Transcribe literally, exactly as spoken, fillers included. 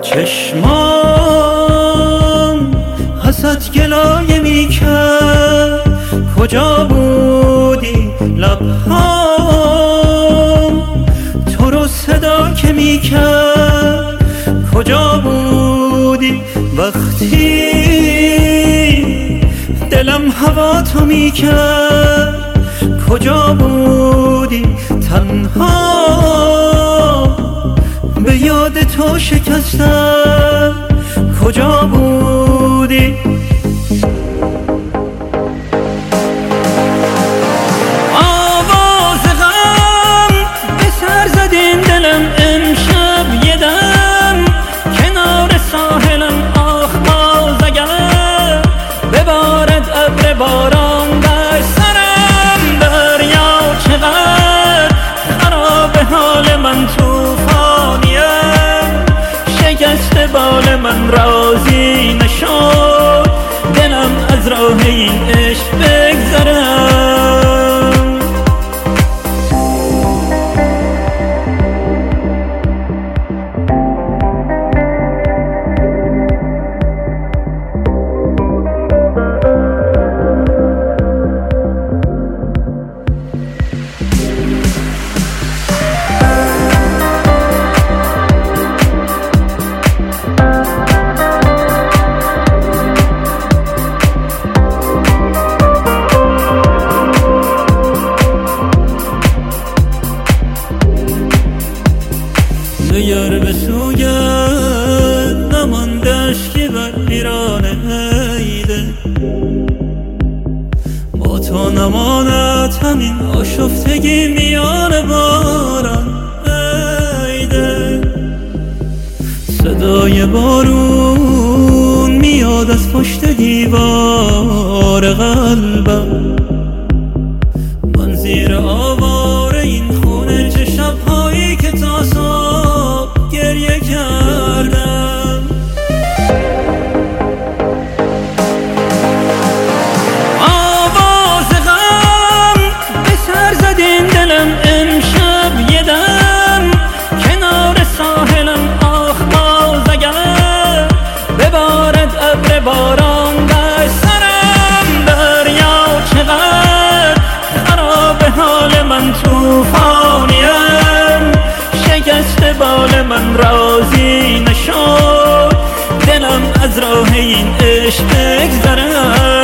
چشمام حسد گلایه میکرد کجا بودی؟ لبهام تو رو صدا که میکرد کجا بودی؟ وقتی دلم هوا تو میکرد کجا بودی؟ تنها به یاد تو شکستم کجا بودی؟ آواز غم به سر زد این دلم امشب یه دم کنار ساحلم. آخ باز اگر ببارد ابر باران بر سرم، دریا چقدر خراب حال من توفانیم، شکست بال من راضی نشد دلم از راه این عشق بگذرم. نگر به سویت نماندش که بر پیران عیده، با تو نماند همین آشفتگی میان باران عیده. صدای بارون میاد از پشت دیوار قلبم، من زیر آوار این خونه چه شبهایی که تا صبح گریه کردم. آواز غم به سر زد این دلم امشب یه دم کنار ساحلم. آخ باز اگر ببارد ابر باران بر سرم، دریا چقدر خراب حال من توفانیم، شکست بال من راضی نشد دلم از راه این عشق بگذرم.